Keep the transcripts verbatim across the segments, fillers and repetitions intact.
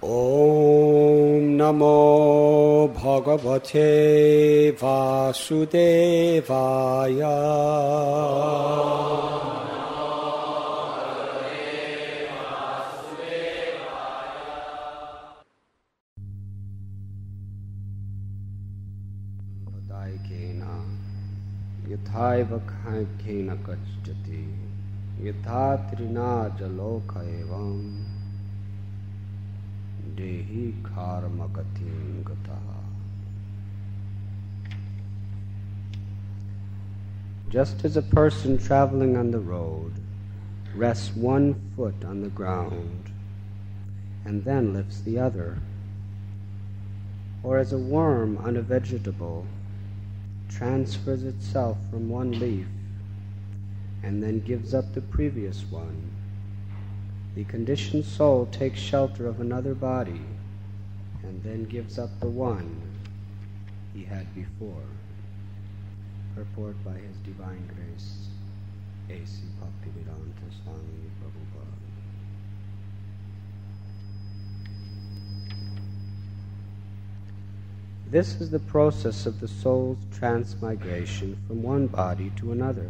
Om Namo Bhagavate Vasudevaya. Vadaikena yathaiva khaikena kachjati yathatrina jaloka evam Dehi karma gatim gataha. Just as a person traveling on the road rests one foot on the ground and then lifts the other, or as a worm on a vegetable transfers itself from one leaf and then gives up the previous one, the conditioned soul takes shelter of another body and then gives up the one he had before. Purport by His Divine Grace, A C Bhaktivedanta Swami Prabhupada. This is the process of the soul's transmigration from one body to another.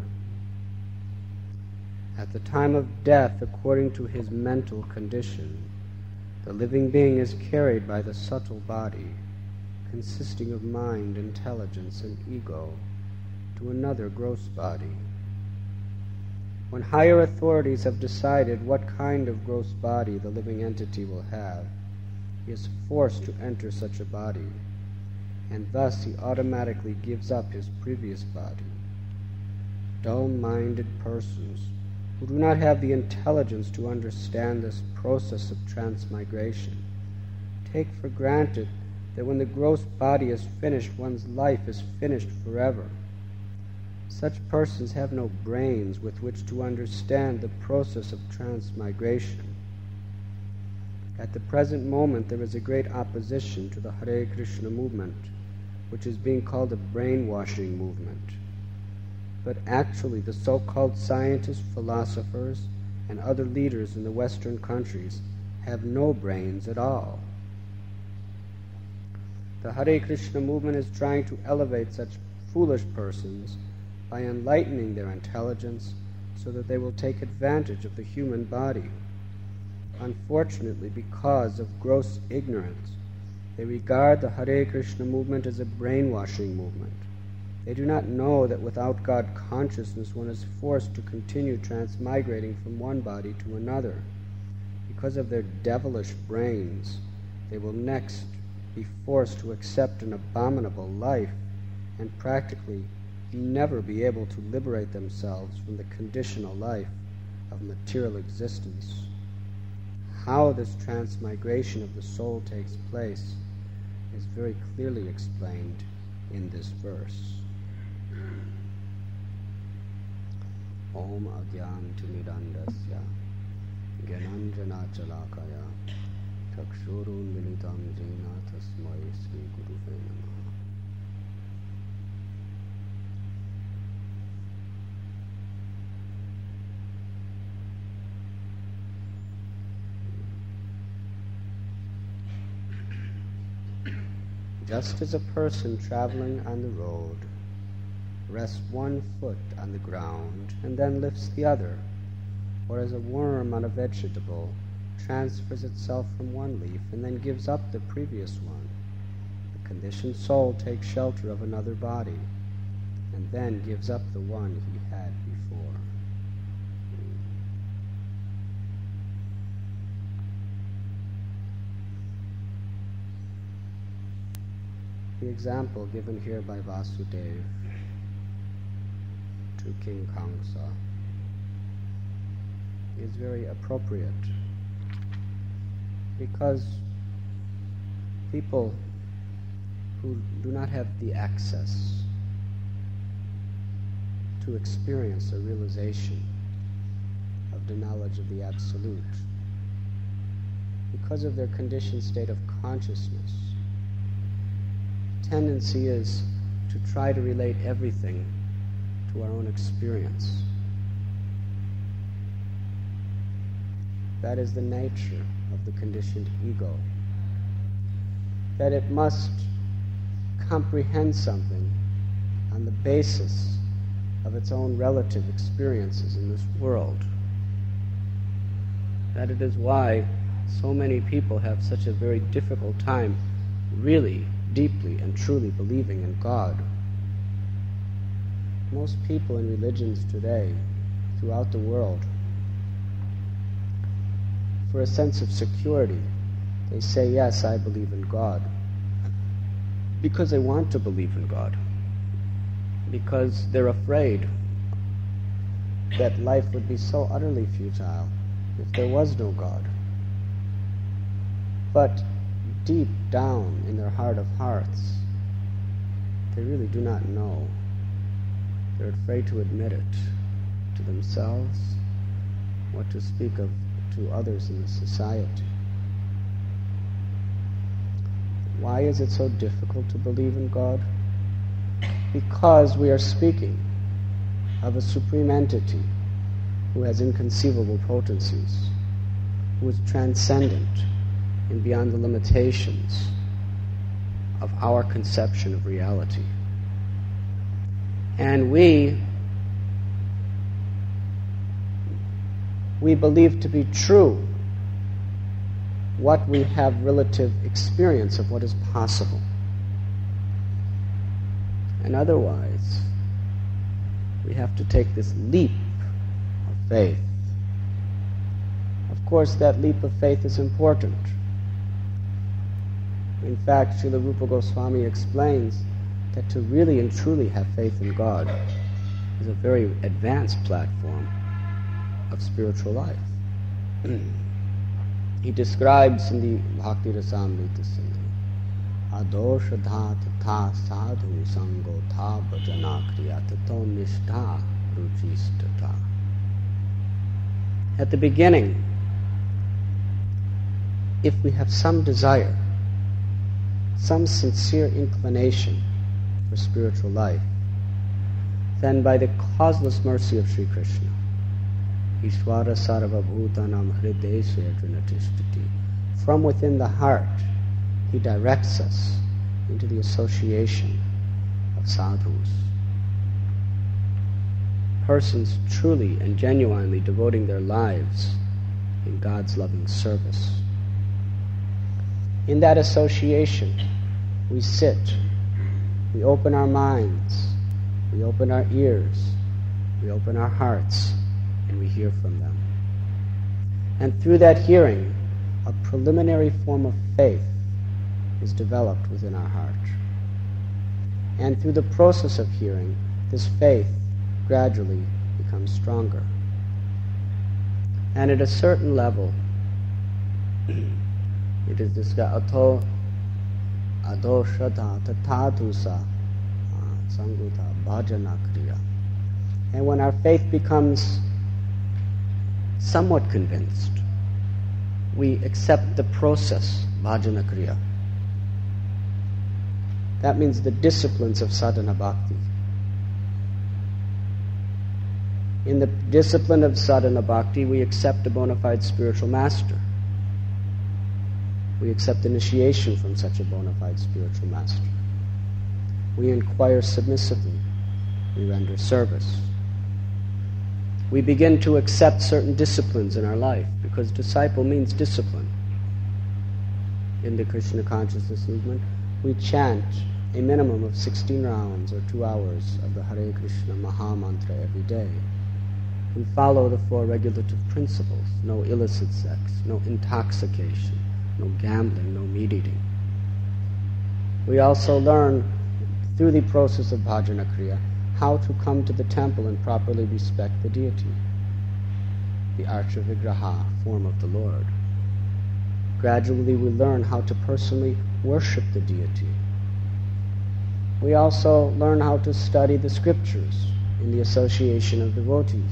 At the time of death, according to his mental condition, the living being is carried by the subtle body, consisting of mind, intelligence, and ego, to another gross body. When higher authorities have decided what kind of gross body the living entity will have, he is forced to enter such a body, and thus he automatically gives up his previous body. Dull-minded persons who do not have the intelligence to understand this process of transmigration take for granted that when the gross body is finished, one's life is finished forever. Such persons have no brains with which to understand the process of transmigration. At the present moment, there is a great opposition to the Hare Krishna movement, which is being called a brainwashing movement. But actually, the so-called scientists, philosophers, and other leaders in the Western countries have no brains at all. The Hare Krishna movement is trying to elevate such foolish persons by enlightening their intelligence so that they will take advantage of the human body. Unfortunately, because of gross ignorance, they regard the Hare Krishna movement as a brainwashing movement. They do not know that without God consciousness one is forced to continue transmigrating from one body to another. Because of their devilish brains, they will next be forced to accept an abominable life and practically never be able to liberate themselves from the conditional life of material existence. How this transmigration of the soul takes place is very clearly explained in this verse. Om Agyantimidandasya Gyananjana Chalakaya Chakshurun Militam Jena Tasmai Sri Guruve Namaha. Just as a person traveling on the road rests one foot on the ground and then lifts the other, or as a worm on a vegetable transfers itself from one leaf and then gives up the previous one, the conditioned soul takes shelter of another body and then gives up the one he had before. The example given here by Vasudeva to King Kamsa is very appropriate, because people who do not have the access to experience a realization of the knowledge of the Absolute, because of their conditioned state of consciousness, the tendency is to try to relate everything to our own experience. That is the nature of the conditioned ego. that it must comprehend something on the basis of its own relative experiences in this world. That it is why so many people have such a very difficult time really, deeply and truly believing in God. Most people in religions today, throughout the world, for a sense of security, they say, yes, I believe in God, because they want to believe in God, because they're afraid that life would be so utterly futile if there was no God. But deep down in their heart of hearts, they really do not know. They're afraid to admit it to themselves, what to speak of to others in the society. Why is it so difficult to believe in God? Because we are speaking of a supreme entity who has inconceivable potencies, who is transcendent and beyond the limitations of our conception of reality. And we, we believe to be true what we have relative experience of what is possible. And otherwise, we have to take this leap of faith. Of course, that leap of faith is important. In fact, Srila Rupa Goswami explains that to really and truly have faith in God is a very advanced platform of spiritual life. He describes in the Bhakti Rasamrita Sindhu, Adosha dha tatha sadhu sango tha bhajana kriya tato nishtha ruchistata. At the beginning, if we have some desire, some sincere inclination for spiritual life, then by the causeless mercy of Sri Krishna, Ishvara sarva bhutanam hrideshe arjuna, from within the heart, he directs us into the association of sadhus, persons truly and genuinely devoting their lives in God's loving service. In that association, we sit, we open our minds, we open our ears, we open our hearts, and we hear from them. And through that hearing, a preliminary form of faith is developed within our heart. And through the process of hearing, this faith gradually becomes stronger. And at a certain level, it is described, ato adoshata tatatusa sanguta bhajana kriya. And when our faith becomes somewhat convinced, we accept the process, bhajana kriya. That means the disciplines of sadhana bhakti. In the discipline of sadhana bhakti, we accept a bona fide spiritual master. We accept initiation from such a bona fide spiritual master. We inquire submissively. We render service. We begin to accept certain disciplines in our life, because disciple means discipline. In the Krishna consciousness movement, we chant a minimum of sixteen rounds or two hours of the Hare Krishna Maha Mantra every day. We follow the four regulative principles: no illicit sex, no intoxication, no gambling, no meat eating. We also learn through the process of bhajana kriya how to come to the temple and properly respect the deity, the Archa Vigraha, form of the Lord. Gradually we learn how to personally worship the deity. We also learn how to study the scriptures in the association of devotees,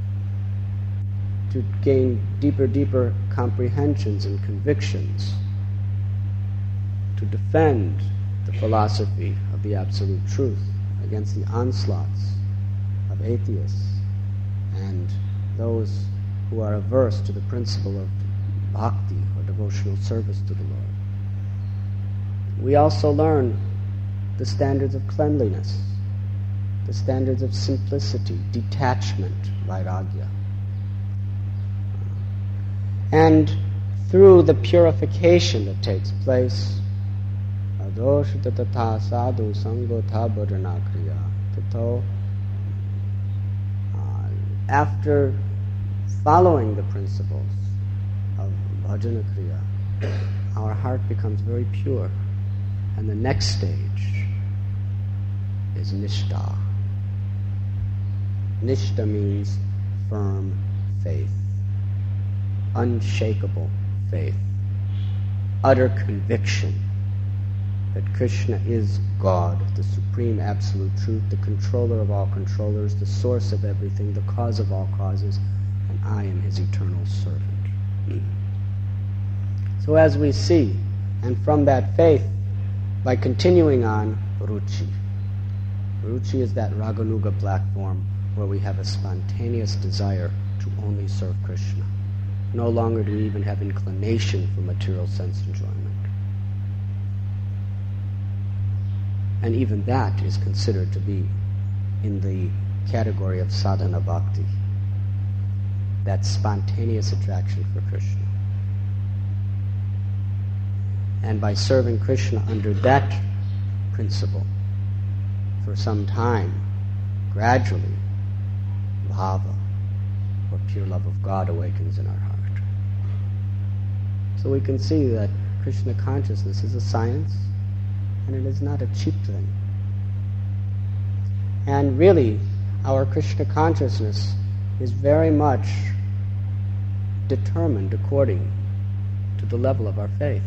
to gain deeper, deeper comprehensions and convictions, to defend the philosophy of the absolute truth against the onslaughts of atheists and those who are averse to the principle of bhakti, or devotional service to the Lord. we also learn the standards of cleanliness, the standards of simplicity, detachment, vairagya. And through the purification that takes place, sadhu sango thabharana kriya, tato, after following the principles of bhajana kriya, our heart becomes very pure. And the next stage is nishtha. Nishtha means firm faith, unshakable faith, utter conviction that Krishna is God, the supreme absolute truth, the controller of all controllers, the source of everything, the cause of all causes, and I am his eternal servant. So as we see, and from that faith, by continuing on, ruchi. Ruchi is that Raganuga platform where we have a spontaneous desire to only serve Krishna. No longer do we even have inclination for material sense enjoyment. And even that is considered to be in the category of sadhana bhakti, that spontaneous attraction for Krishna. And by serving Krishna under that principle for some time, gradually, bhava, or pure love of God, awakens in our heart. So we can see that Krishna consciousness is a science, and it is not a cheap thing. And really, our Krishna consciousness is very much determined according to the level of our faith.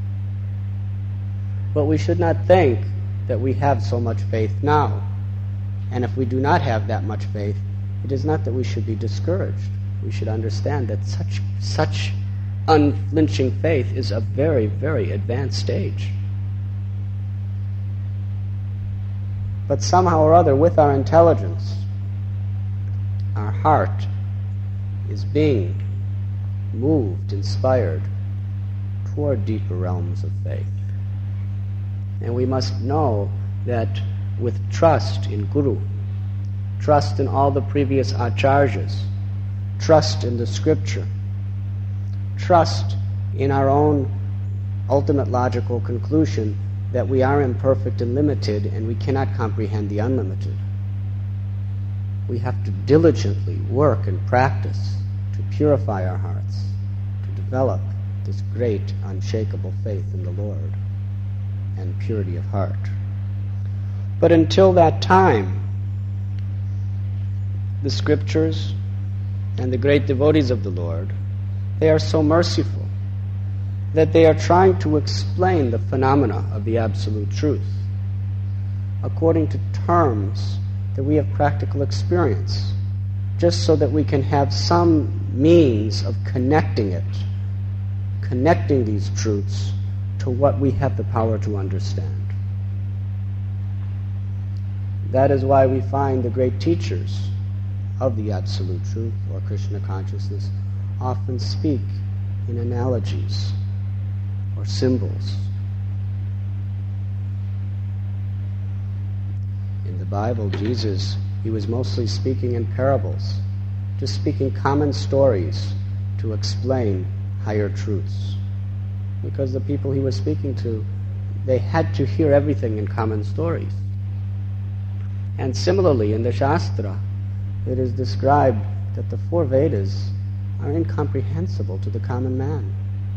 But we should not think that we have so much faith now. And if we do not have that much faith, it is not that we should be discouraged. We should understand that such such unflinching faith is a very, very advanced stage. But somehow or other, with our intelligence, our heart is being moved, inspired toward deeper realms of faith. And we must know that with trust in Guru, trust in all the previous acharyas, trust in the scripture, trust in our own ultimate logical conclusion that we are imperfect and limited and we cannot comprehend the unlimited. We have to diligently work and practice to purify our hearts, to develop this great, unshakable faith in the Lord and purity of heart. But until that time, the scriptures and the great devotees of the Lord, they are so merciful that they are trying to explain the phenomena of the absolute truth according to terms that we have practical experience, just so that we can have some means of connecting it, connecting these truths to what we have the power to understand. That is why we find the great teachers of the absolute truth or Krishna consciousness often speak in analogies or symbols. In the Bible, Jesus, he was mostly speaking in parables, just speaking common stories to explain higher truths. Because the people he was speaking to, they had to hear everything in common stories. And similarly, in the Shastra, it is described that the four Vedas are incomprehensible to the common man.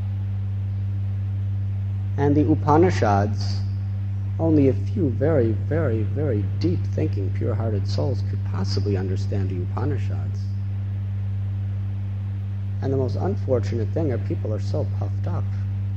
And the Upanishads, only a few very, very, very deep-thinking, pure-hearted souls could possibly understand the Upanishads. And the most unfortunate thing are people are so puffed up.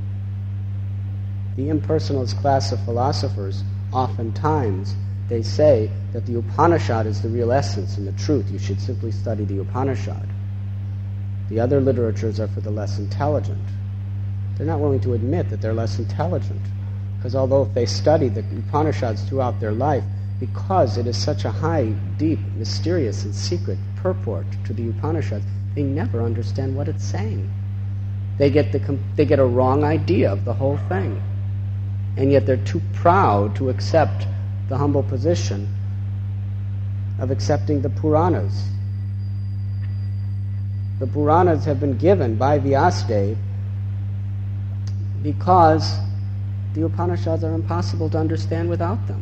The impersonalist class of philosophers, oftentimes, they say that the Upanishad is the real essence and the truth. You should simply study the Upanishad. The other literatures are for the less intelligent. They're not willing to admit that they're less intelligent, because although if they study the Upanishads throughout their life, because it is such a high, deep, mysterious, and secret purport to the Upanishads, they never understand what it's saying. They get the they get a wrong idea of the whole thing. and yet they're too proud to accept the humble position of accepting the Puranas. The Puranas have been given by Vyasadeva because the Upanishads are impossible to understand without them.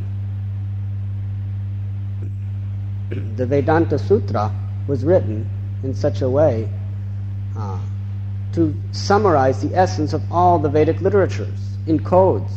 The Vedanta Sutra was written in such a way uh, to summarize the essence of all the Vedic literatures in codes.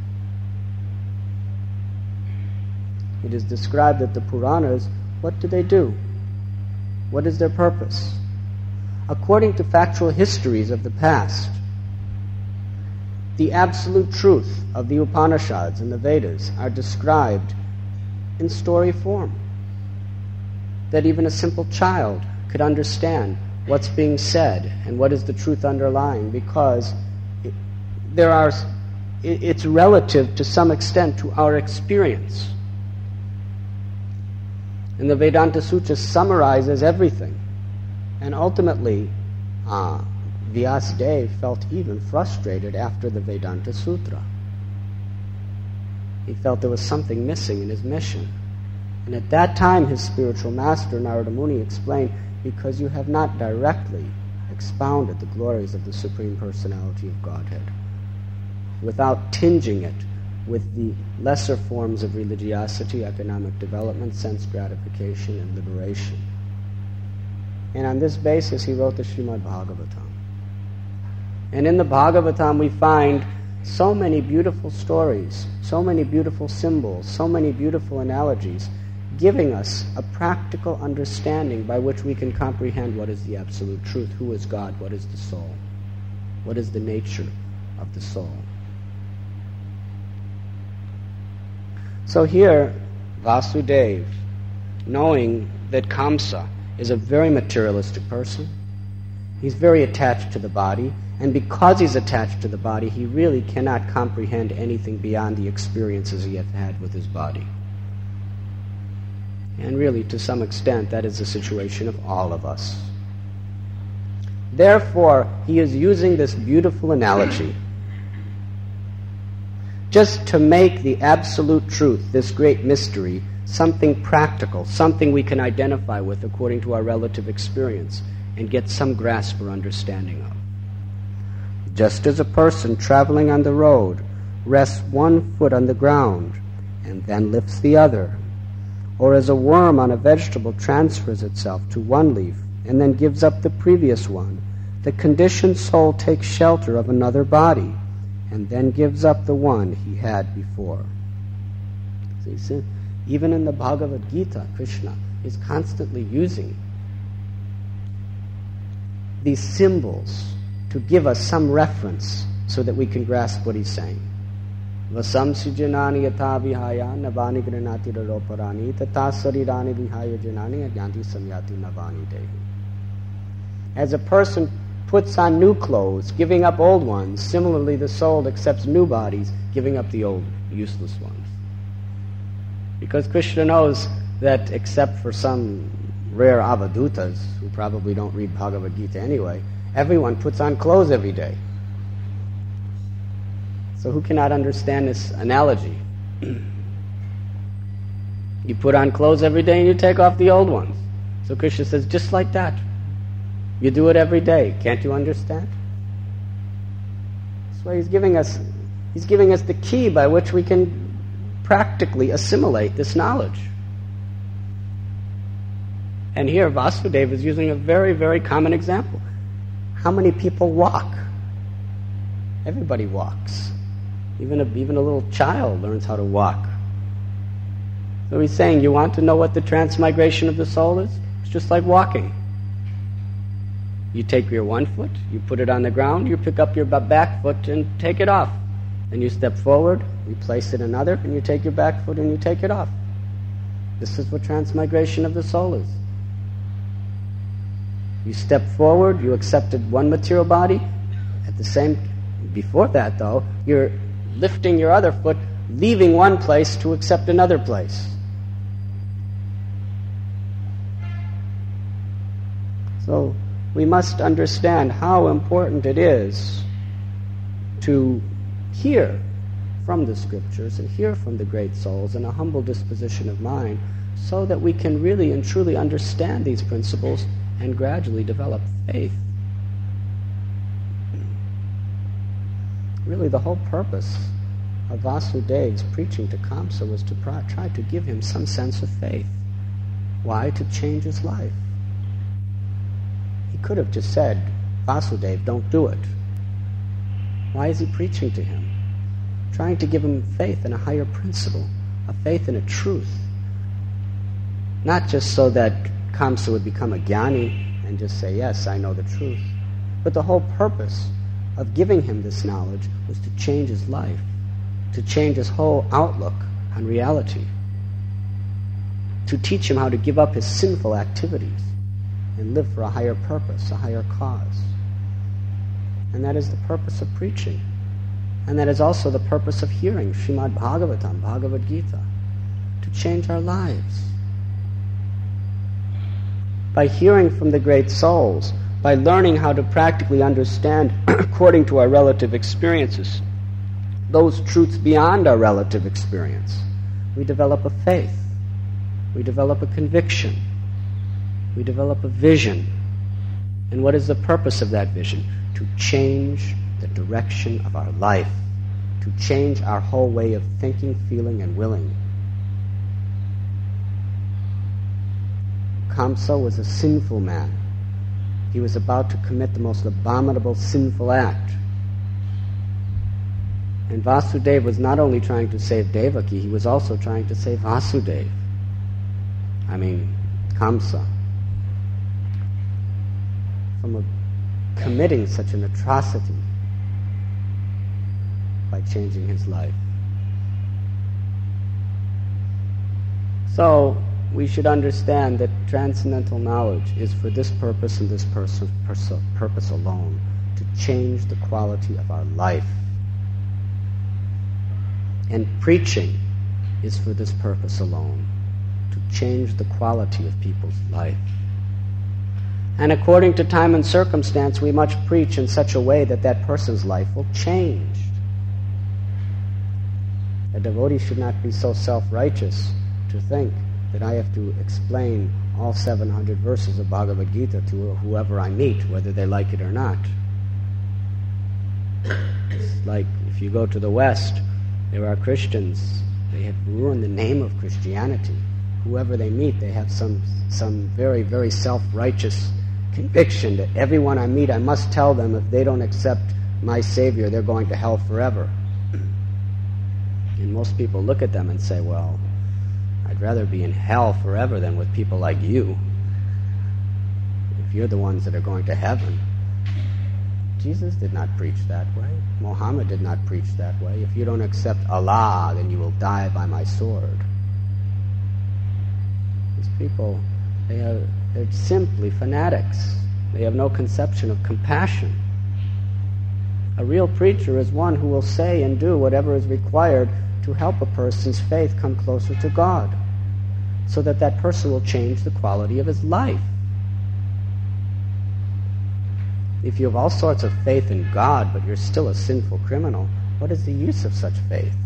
It is described that the Puranas, what do they do? What is their purpose? According to factual histories of the past, the absolute truth of the Upanishads and the Vedas are described in story form, that even a simple child could understand what's being said and what is the truth underlying, because it, there are, it, it's relative to some extent to our experience. And the Vedanta Sutra summarizes everything. And ultimately, uh, Vyasadeva felt even frustrated after the Vedanta Sutra. He felt there was something missing in his mission. And at that time, his spiritual master, Narada Muni, explained, because you have not directly expounded the glories of the Supreme Personality of Godhead, without tinging it with the lesser forms of religiosity, economic development, sense gratification, and liberation. And on this basis, he wrote the Srimad Bhagavatam. And in the Bhagavatam, we find so many beautiful stories, so many beautiful symbols, so many beautiful analogies, giving us a practical understanding by which we can comprehend what is the absolute truth, who is God, what is the soul, what is the nature of the soul. So here, Vasudeva, knowing that Kamsa is a very materialistic person, he's very attached to the body, and because he's attached to the body, he really cannot comprehend anything beyond the experiences he has had with his body. And really, to some extent, that is the situation of all of us. Therefore, he is using this beautiful analogy just to make the absolute truth, this great mystery, something practical, something we can identify with according to our relative experience and get some grasp or understanding of. Just as a person traveling on the road rests one foot on the ground and then lifts the other, or as a worm on a vegetable transfers itself to one leaf and then gives up the previous one, the conditioned soul takes shelter of another body and then gives up the one he had before. So you see, even in the Bhagavad Gita, Krishna is constantly using these symbols to give us some reference so that we can grasp what he's saying. Vasam sujanani yatha vihaya navani granati raroparani tata sarirani vihaya janani adyanti samyati navani dehi. As a person puts on new clothes, giving up old ones, similarly the soul accepts new bodies, giving up the old, useless ones. Because Krishna knows that except for some rare avadutas, who probably don't read Bhagavad Gita anyway, everyone puts on clothes every day. So who cannot understand this analogy? You put on clothes every day and you take off the old ones. So Krishna says, just like that. You do it every day. Can't you understand? That's why he's giving us, he's giving us the key by which we can practically assimilate this knowledge. And here Vasudeva is using a very, very common example. How many people walk? Everybody walks. Even a, even a little child learns how to walk. So he's saying, you want to know what the transmigration of the soul is? It's just like walking. You take your one foot, you put it on the ground, you pick up your back foot and take it off. Then you step forward, you place it another, and you take your back foot and you take it off. This is what transmigration of the soul is. You step forward, you accepted one material body. At the same, before that though, you're lifting your other foot, leaving one place to accept another place. So we must understand how important it is to hear from the scriptures and hear from the great souls in a humble disposition of mind, so that we can really and truly understand these principles and gradually develop faith. Really, the whole purpose of Vasudev's preaching to Kamsa was to pr- try to give him some sense of faith. Why? To change his life. He could have just said, Vasudev, don't do it. Why is he preaching to him? Trying to give him faith in a higher principle, a faith in a truth. Not just so that Kamsa would become a jnani and just say, yes, I know the truth. But the whole purpose of giving him this knowledge was to change his life, to change his whole outlook on reality, to teach him how to give up his sinful activities and live for a higher purpose, a higher cause. And that is the purpose of preaching. And that is also the purpose of hearing Srimad Bhagavatam, Bhagavad Gita, to change our lives. By hearing from the great souls, by learning how to practically understand, according to our relative experiences, those truths beyond our relative experience, we develop a faith, we develop a conviction, we develop a vision. And what is the purpose of that vision? To change the direction of our life, to change our whole way of thinking, feeling, and willing. Kamsa was a sinful man. He was about to commit the most abominable sinful act. And Vasudeva was not only trying to save Devaki, he was also trying to save Vasudeva. I mean, Kamsa. From a, committing such an atrocity by changing his life. So, we should understand that transcendental knowledge is for this purpose and this pers- pers- purpose alone, to change the quality of our life. And preaching is for this purpose alone, to change the quality of people's life. And according to time and circumstance, we must preach in such a way that that person's life will change. A devotee should not be so self-righteous to think that I have to explain all seven hundred verses of Bhagavad Gita to whoever I meet, whether they like it or not. It's like if you go to the West, there are Christians, they have ruined the name of Christianity. Whoever they meet, they have some some very, very self-righteous conviction that everyone I meet, I must tell them if they don't accept my Savior, they're going to hell forever. And most people look at them and say, well, I'd rather be in hell forever than with people like you. If you're the ones that are going to heaven. Jesus did not preach that way. Muhammad did not preach that way. If you don't accept Allah, then you will die by my sword. These people, they are they're simply fanatics. They have no conception of compassion. A real preacher is one who will say and do whatever is required to help a person's faith come closer to God, so that that person will change the quality of his life. If you have all sorts of faith in God, but you're still a sinful criminal, what is the use of such faith?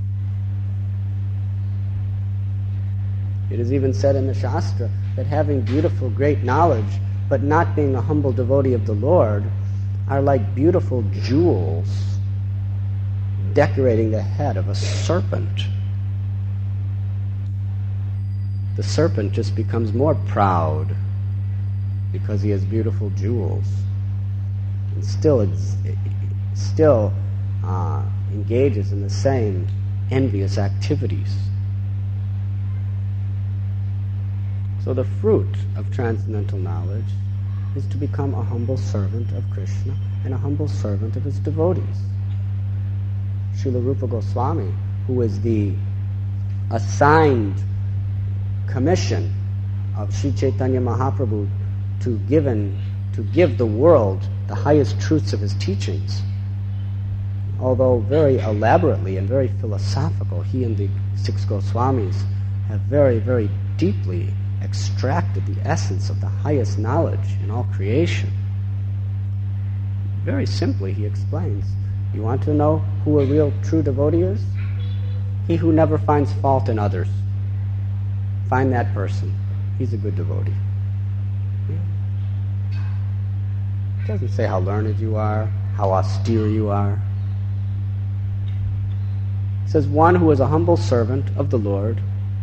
It is even said in the Shastra that having beautiful, great knowledge, but not being a humble devotee of the Lord, are like beautiful jewels decorating the head of a serpent. The serpent just becomes more proud because he has beautiful jewels, and still, ex- still uh, engages in the same envious activities. So the fruit of transcendental knowledge is to become a humble servant of Krishna and a humble servant of his devotees. Srila Rupa Goswami, who is the assigned commission of Sri Chaitanya Mahaprabhu to given to give the world the highest truths of his teachings, although very elaborately and very philosophical, he and the six Goswamis have very, very deeply extracted the essence of the highest knowledge in all creation. Very simply, he explains You want to know who a real true devotee is? He who never finds fault in others. Find that person. He's a good devotee. It doesn't say how learned you are, how austere you are. It says one who is a humble servant of the Lord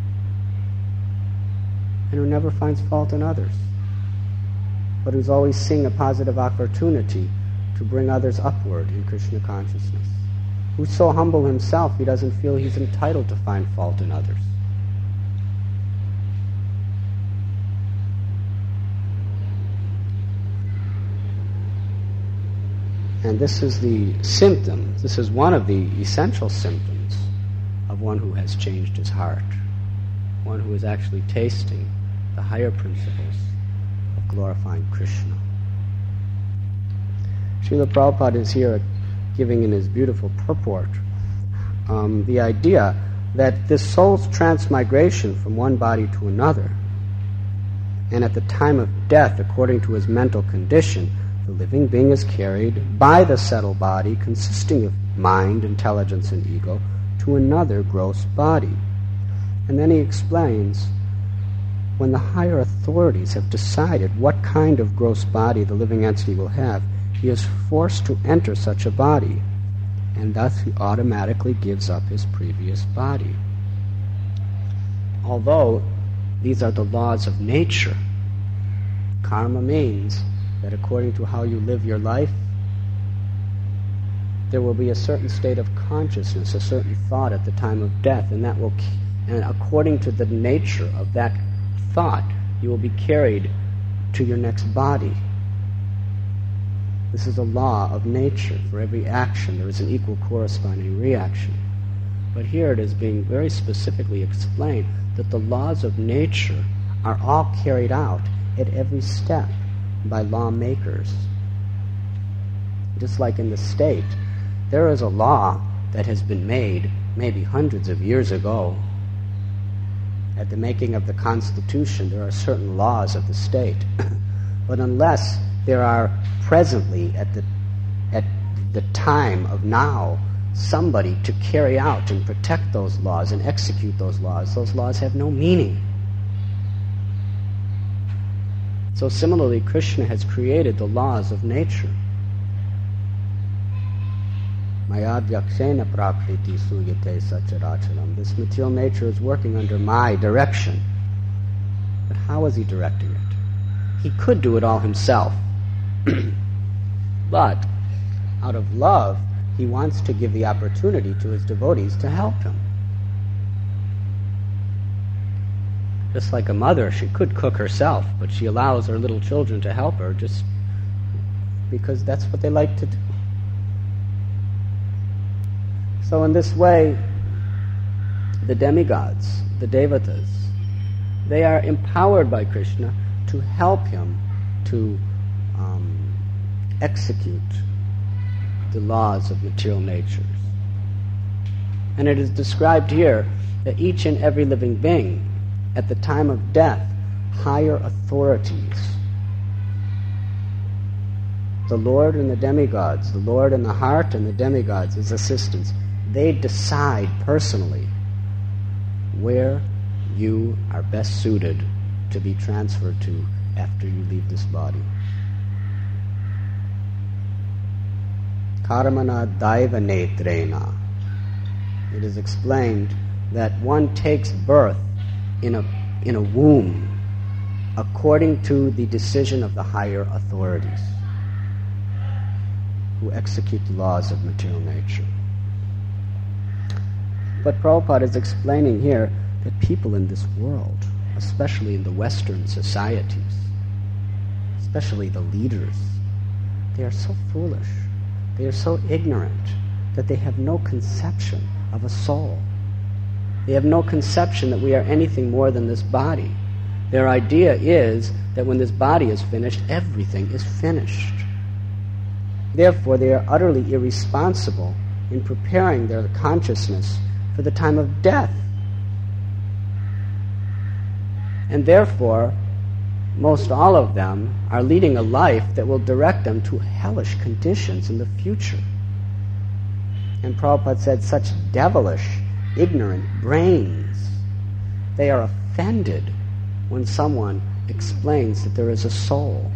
and who never finds fault in others, but who's always seeing a positive opportunity to bring others upward in Krishna consciousness. Who's so humble himself he doesn't feel he's entitled to find fault in others. And this is the symptom, this is one of the essential symptoms of one who has changed his heart, one who is actually tasting the higher principles of glorifying Krishna. Srila Prabhupada is here giving in his beautiful purport um, the idea that this soul's transmigration from one body to another, and at the time of death, according to his mental condition, the living being is carried by the subtle body consisting of mind, intelligence, and ego to another gross body. And then he explains, when the higher authorities have decided what kind of gross body the living entity will have, he is forced to enter such a body, and thus he automatically gives up his previous body. Although these are the laws of nature, karma means that according to how you live your life, there will be a certain state of consciousness, a certain thought at the time of death, and that will, and according to the nature of that thought, you will be carried to your next body. This is a law of nature. For every action, there is an equal corresponding reaction. But here it is being very specifically explained that the laws of nature are all carried out at every step by lawmakers. Just like in the state, there is a law that has been made maybe hundreds of years ago. At the making of the Constitution, there are certain laws of the state. But unless there are presently, at the, at the time of now, somebody to carry out and protect those laws and execute those laws, those laws have no meaning. So similarly, Krishna has created the laws of nature. Maya vyakshena prakriti suyate sacharacharam. This material nature is working under my direction. But how is he directing it? He could do it all himself. But out of love, he wants to give the opportunity to his devotees to help him. Just like a mother, she could cook herself, but she allows her little children to help her just because that's what they like to do. So in this way, the demigods, the devatas, they are empowered by Krishna to help him to um, execute the laws of material natures. And it is described here that each and every living being, at the time of death, higher authorities, the Lord and the demigods, the Lord in the heart and the demigods as assistants, they decide personally where you are best suited to be transferred to after you leave this body. Karmana daiva netrena. It is explained that one takes birth in a in a womb according to the decision of the higher authorities who execute the laws of material nature. But Prabhupada is explaining here that people in this world, especially in the Western societies, especially the leaders, they are so foolish, they are so ignorant that they have no conception of a soul. They have no conception that we are anything more than this body. Their idea is that when this body is finished, everything is finished. Therefore, they are utterly irresponsible in preparing their consciousness for the time of death. And therefore, most all of them are leading a life that will direct them to hellish conditions in the future. And Prabhupada said, such devilish, ignorant brains. They are offended when someone explains that there is a soul.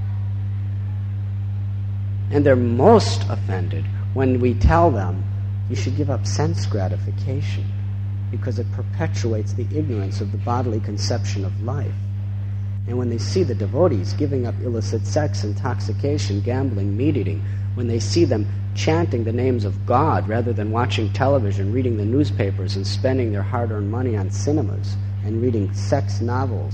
And they're most offended when we tell them you should give up sense gratification because it perpetuates the ignorance of the bodily conception of life. And when they see the devotees giving up illicit sex, intoxication, gambling, meat eating, when they see them chanting the names of God rather than watching television, reading the newspapers, and spending their hard-earned money on cinemas and reading sex novels,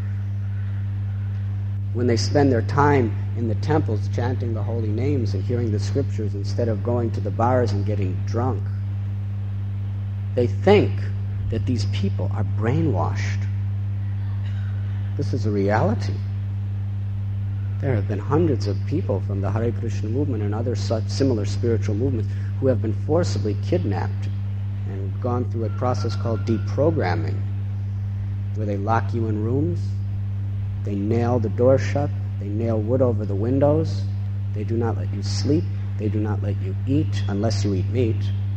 when they spend their time in the temples chanting the holy names and hearing the scriptures instead of going to the bars and getting drunk, they think that these people are brainwashed. This is a reality. There have been hundreds of people from the Hare Krishna movement and other such similar spiritual movements who have been forcibly kidnapped and gone through a process called deprogramming, where they lock you in rooms, they nail the door shut, they nail wood over the windows, they do not let you sleep, they do not let you eat unless you eat meat.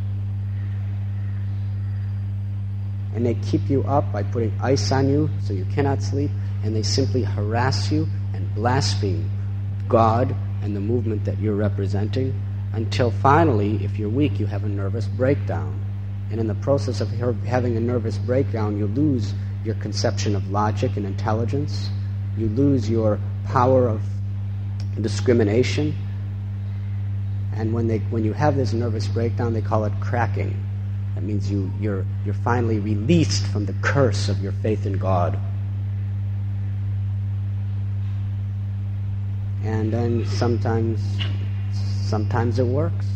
And they keep you up by putting ice on you so you cannot sleep, and they simply harass you and blaspheme God and the movement that you're representing until finally, if you're weak, you have a nervous breakdown. And in the process of having a nervous breakdown, you lose your conception of logic and intelligence. You lose your power of discrimination. And when they, when you have this nervous breakdown, they call it cracking. That means you, you're, you're finally released from the curse of your faith in God. And then sometimes, sometimes it works.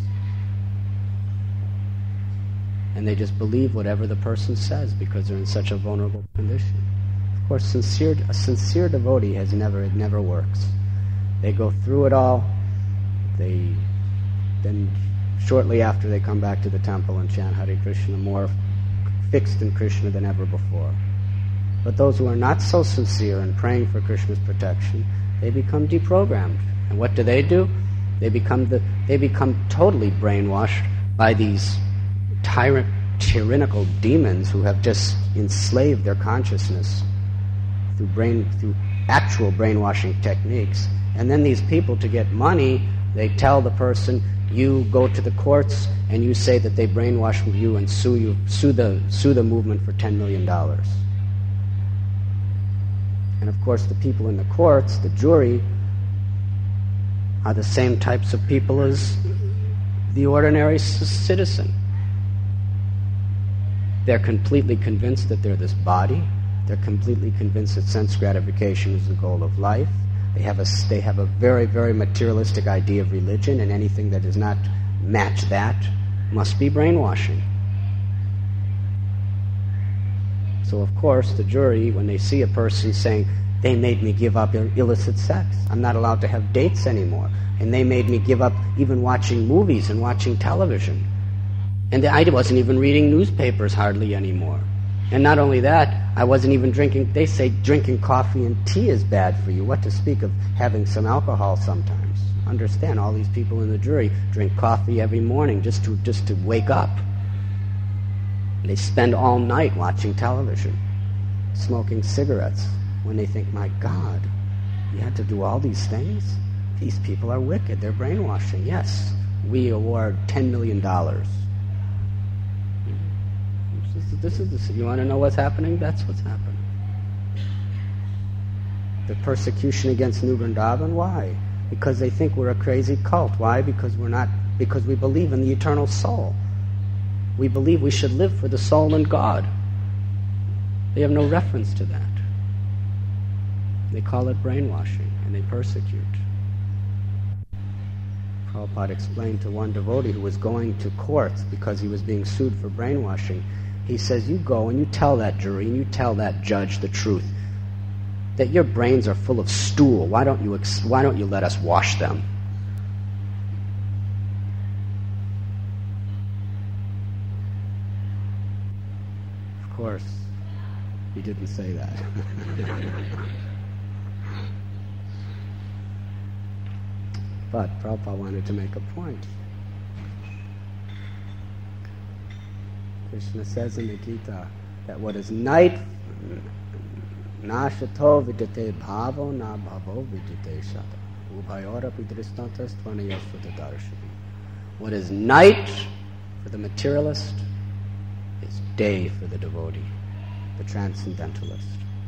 And they just believe whatever the person says because they're in such a vulnerable condition. Of course, sincere, a sincere devotee has never, it never works. They go through it all. They then shortly after they come back to the temple and chant Hare Krishna, more fixed in Krishna than ever before. But those who are not so sincere in praying for Krishna's protection, they become deprogrammed. And what do they do? They become the they become totally brainwashed by these tyrant, tyrannical demons who have just enslaved their consciousness through brain through actual brainwashing techniques. And then these people, to get money, they tell the person, you go to the courts and you say that they brainwashed you and sue you, sue the sue the movement for ten million dollars. And of course, the people in the courts, the jury, are the same types of people as the ordinary citizen. They're completely convinced that they're this body. They're completely convinced that sense gratification is the goal of life. They have a they have a very, very materialistic idea of religion, and anything that does not match that must be brainwashing. So, of course, the jury, when they see a person saying, they made me give up illicit sex, I'm not allowed to have dates anymore, and they made me give up even watching movies and watching television, and I wasn't even reading newspapers hardly anymore. And not only that, I wasn't even drinking, they say drinking coffee and tea is bad for you. What to speak of having some alcohol sometimes. Understand, all these people in the jury drink coffee every morning just to just to wake up. They spend all night watching television, smoking cigarettes, when they think, my God, you had to do all these things? These people are wicked, they're brainwashing. Yes, we award ten million dollars. This is this. You want to know what's happening? That's what's happening. The persecution against New Vrindavan. Why? Because they think we're a crazy cult. Why? Because we're not. Because we believe in the eternal soul. We believe we should live for the soul and God. They have no reference to that. They call it brainwashing, and they persecute. Prabhupada explained to one devotee who was going to courts because he was being sued for brainwashing. He says, you go and you tell that jury and you tell that judge the truth, that your brains are full of stool. Why don't you, ex- why don't you let us wash them? Of course, he didn't say that. But Prabhupada wanted to make a point. Krishna says in the Gita that what is night, na shato vidite bhavo, na bhavo vidite shata. Ubhayora pidristantas tvanayasvata darshani. What is night for the materialist is day for the devotee, the transcendentalist.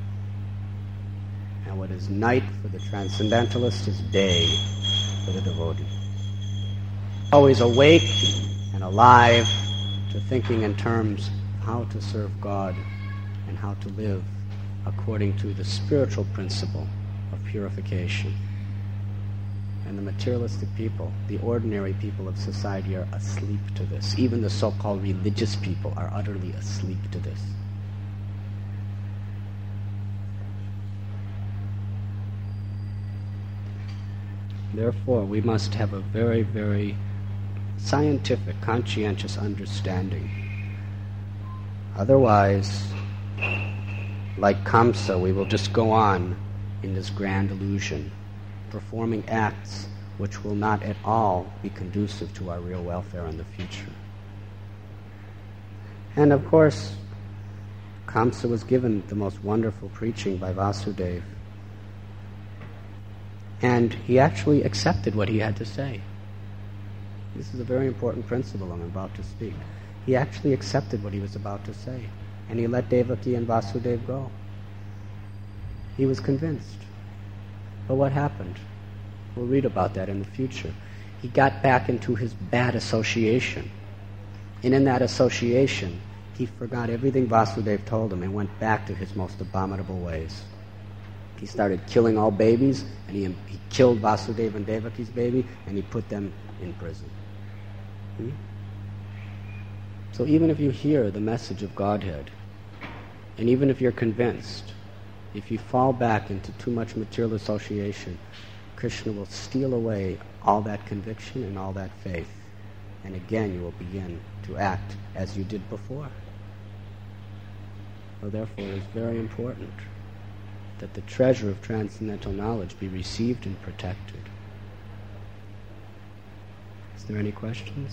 And what is night for the transcendentalist is day for the devotee. Always awake and alive to thinking in terms of how to serve God and how to live according to the spiritual principle of purification. And the materialistic people, the ordinary people of society, are asleep to this. Even the so-called religious people are utterly asleep to this. Therefore, we must have a very, very scientific, conscientious understanding. Otherwise, like Kamsa, we will just go on in this grand illusion, performing acts which will not at all be conducive to our real welfare in the future. And of course, Kamsa was given the most wonderful preaching by Vasudeva. And he actually accepted what he had to say. This is a very important principle I'm about to speak. He actually accepted what he was about to say. And he let Devaki and Vasudeva go. He was convinced. But what happened? We'll read about that in the future. He got back into his bad association. And in that association, he forgot everything Vasudeva told him and went back to his most abominable ways. He started killing all babies, and he, he killed Vasudeva and Devaki's baby, and he put them in prison. Hmm? So even if you hear the message of Godhead, and even if you're convinced, if you fall back into too much material association, Krishna will steal away all that conviction and all that faith. And again you will begin to act as you did before. So therefore it is very important that the treasure of transcendental knowledge be received and protected. Is there any questions?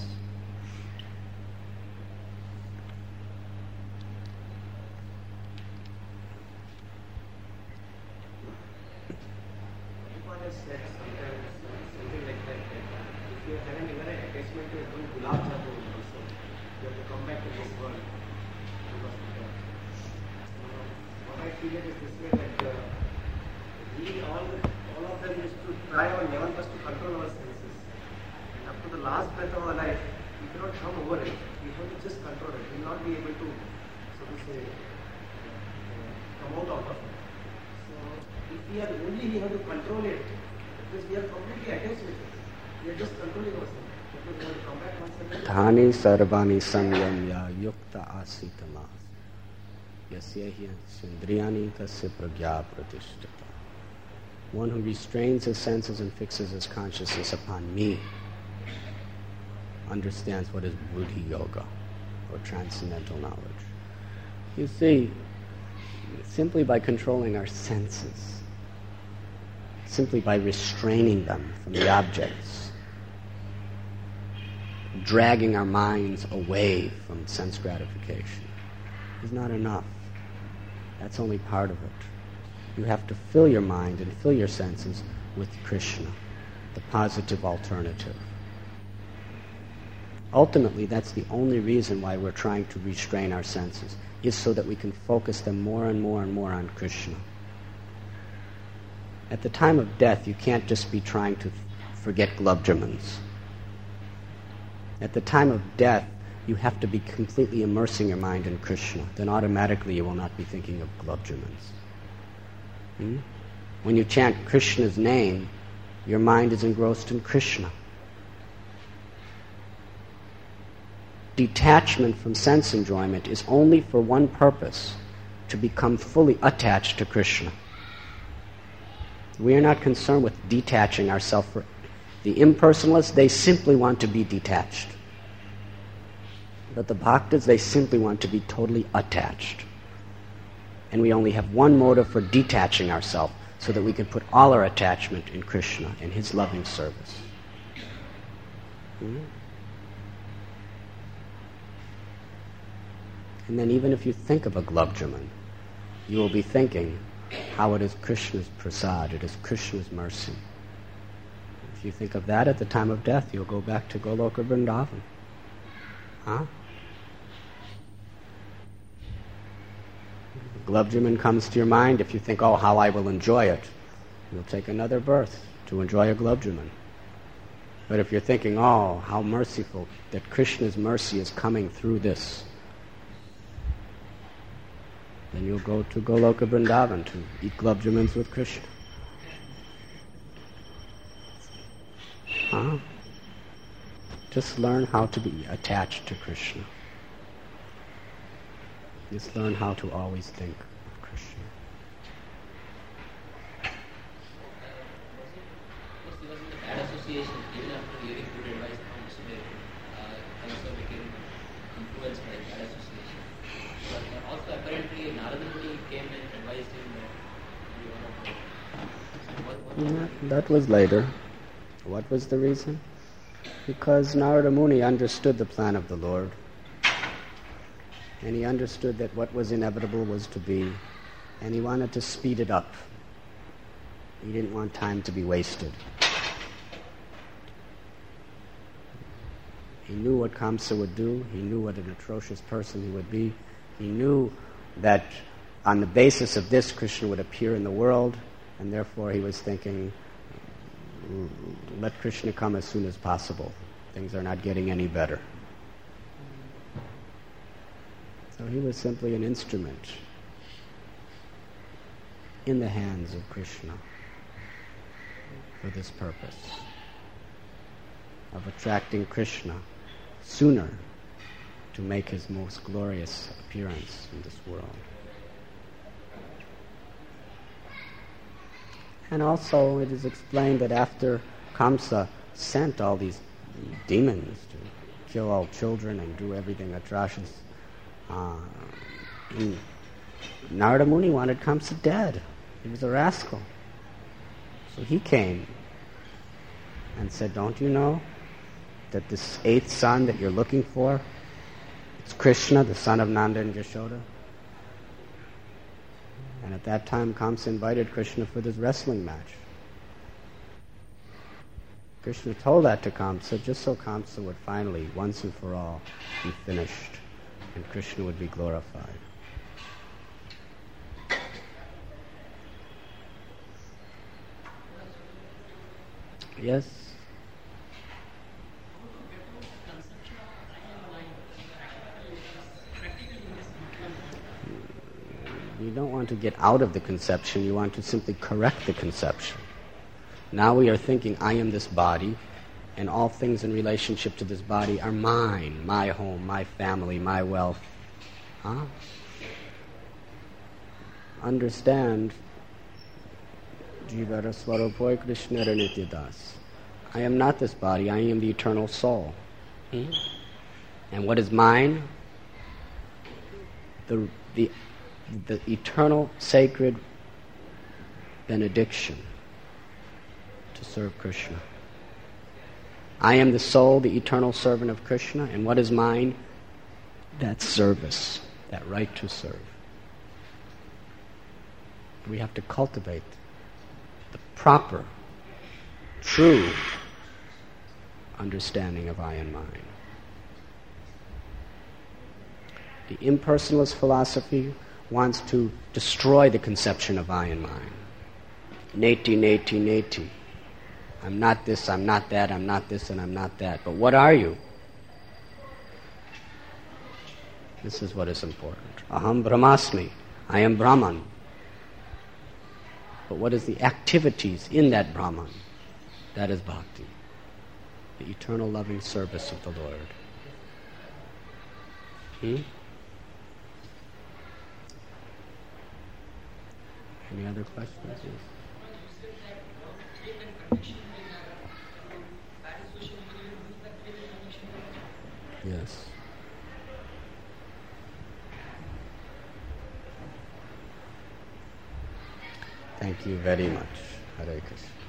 Dhani sarvani samyamya yukta asitama yasyahi sindriyani tasya pragya pratishtata. One who restrains his senses and fixes his consciousness upon me understands what is buddhi yoga, or transcendental knowledge. You see, simply by controlling our senses, simply by restraining them from the objects, dragging our minds away from sense gratification, is not enough. That's only part of it. You have to fill your mind and fill your senses with Krishna, the positive alternative. Ultimately, that's the only reason why we're trying to restrain our senses, is so that we can focus them more and more and more on Krishna. At the time of death, you can't just be trying to forget gulab jamuns. At the time of death, you have to be completely immersing your mind in Krishna. Then automatically you will not be thinking of gulab jamuns. Hmm? When you chant Krishna's name, your mind is engrossed in Krishna. Detachment from sense enjoyment is only for one purpose: to become fully attached to Krishna. We are not concerned with detaching ourselves. For the impersonalists, they simply want to be detached. But the bhaktas, they simply want to be totally attached. And we only have one motive for detaching ourselves, so that we can put all our attachment in Krishna and His loving service. Hmm? And then even if you think of a glubjaman, you will be thinking how it is Krishna's prasad, it is Krishna's mercy. If you think of that at the time of death, you'll go back to Goloka Vrindavan. Huh? Glubjaman comes to your mind, if you think, oh, how I will enjoy it, you'll take another birth to enjoy a glubjaman. But if you're thinking, oh, how merciful, that Krishna's mercy is coming through this, then you'll go to Goloka Vrindavan to eat glubjamans with Krishna. Huh? Just learn how to be attached to Krishna. Just learn how to always think of Krishna. Bad association, even after hearing good advice from Vishnu, uh, also became influenced by bad association. But uh, also apparently Narada Muni came and advised him that you want to what, what Yeah, that was later. What was the reason? Because Narada Muni understood the plan of the Lord. And he understood that what was inevitable was to be, and he wanted to speed it up. He didn't want time to be wasted. He knew what Kamsa would do. He knew what an atrocious person he would be. He knew that on the basis of this, Krishna would appear in the world, and therefore he was thinking, let Krishna come as soon as possible. Things are not getting any better. So he was simply an instrument in the hands of Krishna for this purpose of attracting Krishna sooner to make his most glorious appearance in this world. And also it is explained that after Kamsa sent all these demons to kill all children and do everything atrocious, Uh, Narada Muni wanted Kamsa dead. He was a rascal. So he came and said, don't you know that this eighth son that you're looking for, it's Krishna, the son of Nanda and Yashoda? And at that time, Kamsa invited Krishna for this wrestling match. Krishna told that to Kamsa just so Kamsa would finally, once and for all, be finished, and Krishna would be glorified. Yes? You don't want to get out of the conception, you want to simply correct the conception. Now we are thinking, I am this body, and all things in relationship to this body are mine, my home, my family, my wealth. Huh? Understand, Jivara Swarupoy Krishna Nityadas. I am not this body, I am the eternal soul. Hmm? And what is mine? The, the, the eternal sacred benediction to serve Krishna. I am the soul, the eternal servant of Krishna, and what is mine? That service, that right to serve. We have to cultivate the proper, true understanding of I and mine. The impersonalist philosophy wants to destroy the conception of I and mine. Neti, neti, neti. I'm not this, I'm not that, I'm not this, and I'm not that. But what are you? This is what is important. Aham Brahmasmi. I am Brahman. But what is the activities in that Brahman? That is bhakti. The eternal loving service of the Lord. Hmm? Any other questions? Yes. Thank you very much. Hare Krishna.